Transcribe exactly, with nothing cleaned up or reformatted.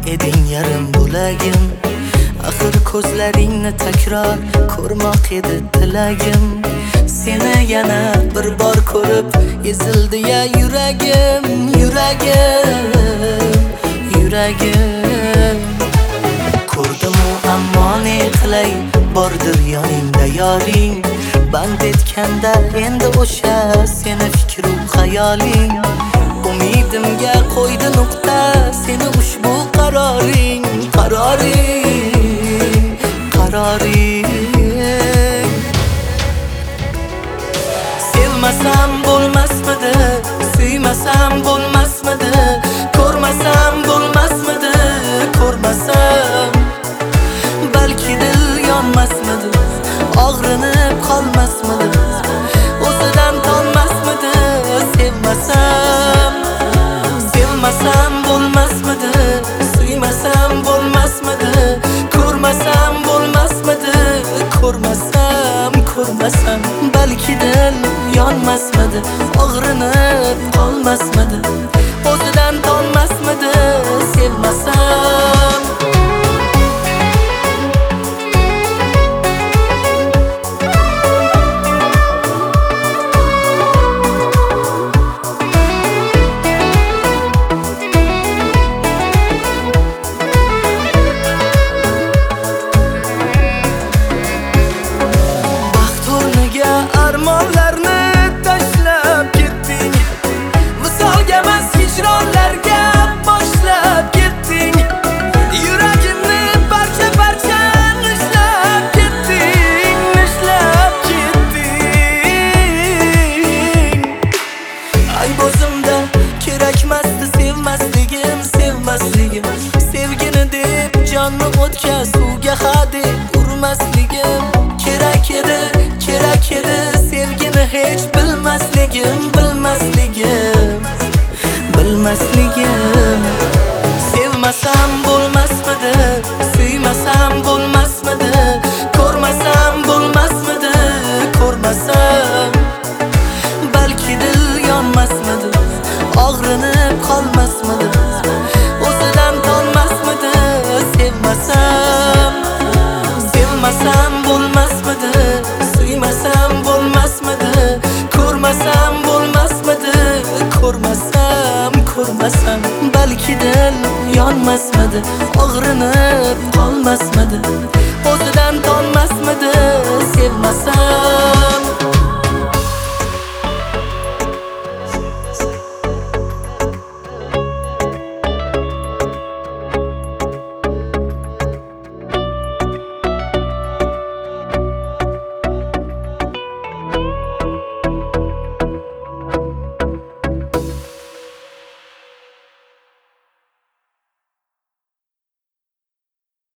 eding yarim bo'lagim. Axir ko'zlaringni takror ko'rmoq edi tilagim. Seni yana bir bor ko'rib ezildi ya yuragim, yuragim, yuragim. Ko'rdim-u ammo ne qilay, bordir yoningda yoring. Band etganda endi o'sha seni fikru xayoling. Umidimga qo'ydi nuqta seni ushbu qaroring, qaroring, qaroring. Sevmasam bo'lmasmidi, suymasam bo'lmasmidi, ko'rmasam bo'lmasmidi, ko'rmasam balki dil yonmasmidi, og'rinib qolmasmidi, o'zidan tonmasmidi. Sevmasam, sevmasam bo'lmasmidi, suymasam bo'lmasmidi, ko'rmasam bo'lmasmidi, ko'rmasam, ko'rmasam balki dil yonmasmidi, og'rinib qolmasmidi, o'zidan tonmasmidi. Sevmasam armonlarni tashlab ketding, visolga emas hijronlarga boshlab ketding. Yuragimni parcha parcha nishlab ketding, nishlab ketding. Ay o'zimda kerakmasdi sevmasligim, sevmasligim. Sevgini deb jonni o'tga suvga hadeb urmasligim. Kerak edi, kerak edi sevgini hech bilmasligim, bilmasligim, bilmasligim. Sevmasam bo'lmasmidi, suymasam bo'lmasmidi, ko'rmasam bo'lmasmidi, ko'rmasam balki dil yonmasmidi, og'rinib qolmasmidi, o'zidan tonmasmidi. Sevmasam, sevmasam bo'lmasmidi, suymasam bo'lmasmidi, ko'rmasam bo'lmasmidi, ko'rmasam, ko'rmasam balki dil yonmasmidi, og'rinib qolmasmidi, o'zidan tonmasmidi. Sevmasam